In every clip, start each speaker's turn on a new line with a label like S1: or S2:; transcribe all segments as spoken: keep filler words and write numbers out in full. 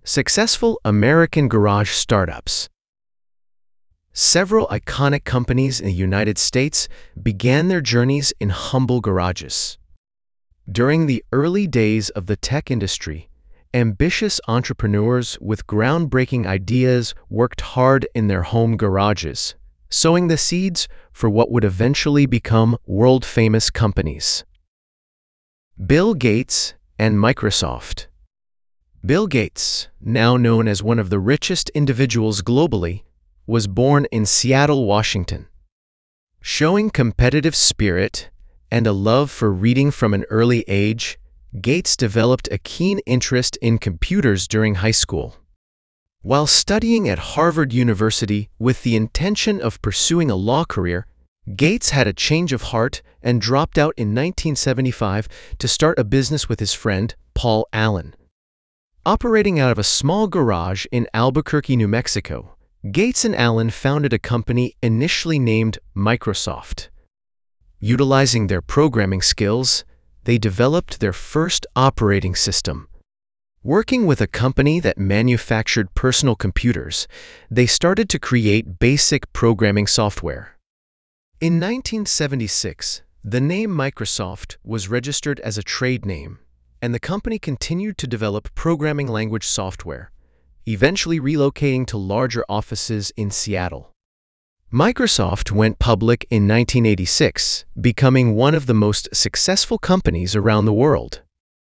S1: Successful American garage startups. Several iconic companies in the United States began their journeys in humble garages. During the early days of the tech industry, ambitious entrepreneurs with groundbreaking ideas worked hard in their home garages, sowing the seeds for what would eventually become world-famous companies. Bill Gates and Microsoft. Bill Gates, now known as one of the richest individuals globally, was born in Seattle, Washington. Showing competitive spirit and a love for reading from an early age, Gates developed a keen interest in computers during high school. While studying at Harvard University with the intention of pursuing a law career, Gates had a change of heart and dropped out in nineteen seventy-five to start a business with his friend, Paul Allen. Operating out of a small garage in Albuquerque, New Mexico, Gates and Allen founded a company initially named Microsoft. Utilizing their programming skills, they developed their first operating system. Working with a company that manufactured personal computers, they started to create basic programming software. In nineteen seventy-six, the name Microsoft was registered as a trade name, and the company continued to develop programming language software, eventually relocating to larger offices in Seattle. Microsoft went public in nineteen eighty-six, becoming one of the most successful companies around the world.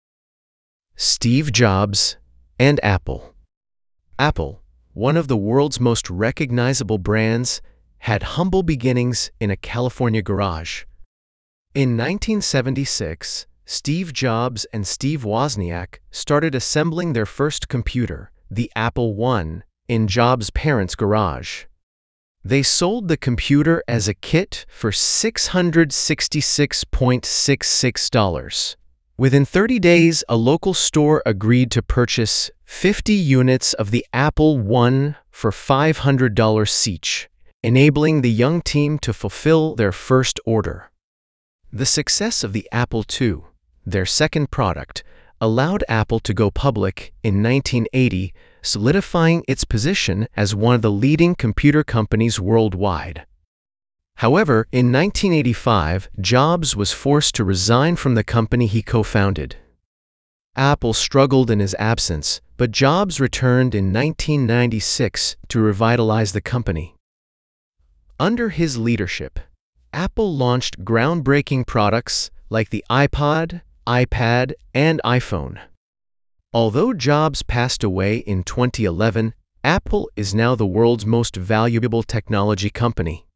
S1: Steve Jobs and Apple. Apple, one of the world's most recognizable brands, had humble beginnings in a California garage. In nineteen seventy-six, Steve Jobs and Steve Wozniak started assembling their first computer, the Apple one, in Jobs' parents' garage. They sold the computer as a kit for six hundred sixty-six dollars and sixty-six cents. Within thirty days, a local store agreed to purchase fifty units of the Apple one for five hundred dollars each, enabling the young team to fulfill their first order. The success of the Apple two, their second product, allowed Apple to go public in nineteen eighty, solidifying its position as one of the leading computer companies worldwide. However, in nineteen eighty-five, Jobs was forced to resign from the company he co-founded. Apple struggled in his absence, but Jobs returned in nineteen ninety-six to revitalize the company. Under his leadership, Apple launched groundbreaking products like the iPod, iPad, and iPhone. Although Jobs passed away in twenty eleven, Apple is now the world's most valuable technology company.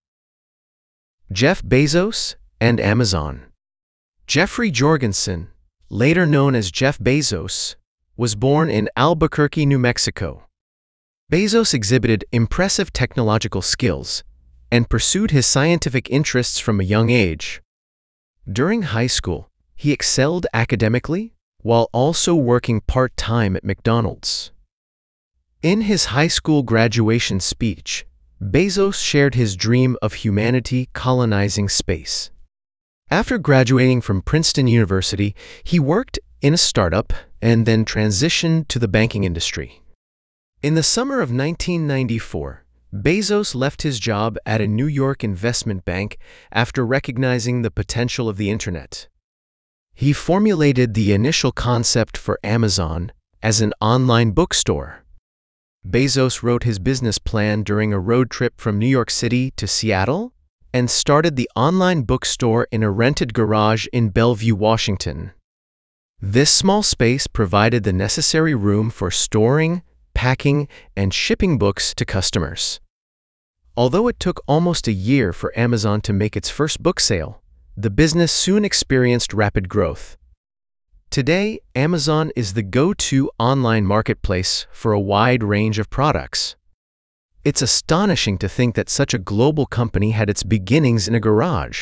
S1: Jeff Bezos and Amazon. Jeffrey Jorgensen, later known as Jeff Bezos, was born in Albuquerque, New Mexico. Bezos exhibited impressive technological skills and pursued his scientific interests from a young age. During high school, he excelled academically while also working part-time at McDonald's. In his high school graduation speech, Bezos shared his dream of humanity colonizing space. After graduating from Princeton University, he worked in a startup and then transitioned to the banking industry. In the summer of nineteen ninety-four, Bezos left his job at a New York investment bank after recognizing the potential of the internet. He formulated the initial concept for Amazon as an online bookstore. Bezos wrote his business plan during a road trip from New York City to Seattle and started the online bookstore in a rented garage in Bellevue, Washington. This small space provided the necessary room for storing, packing, and shipping books to customers. Although it took almost a year for Amazon to make its first book sale, the business soon experienced rapid growth. Today, Amazon is the go-to online marketplace for a wide range of products. It's astonishing to think that such a global company had its beginnings in a garage.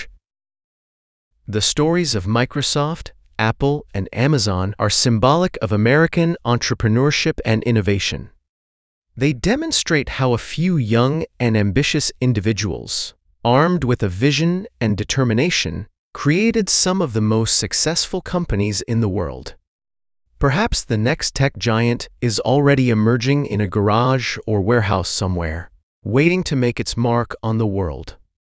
S1: The stories of Microsoft, Apple, and Amazon are symbolic of American entrepreneurship and innovation. They demonstrate how a few young and ambitious individuals, armed with a vision and determination, created some of the most successful companies in the world. Perhaps the next tech giant is already emerging in a garage or warehouse somewhere, waiting to make its mark on the world.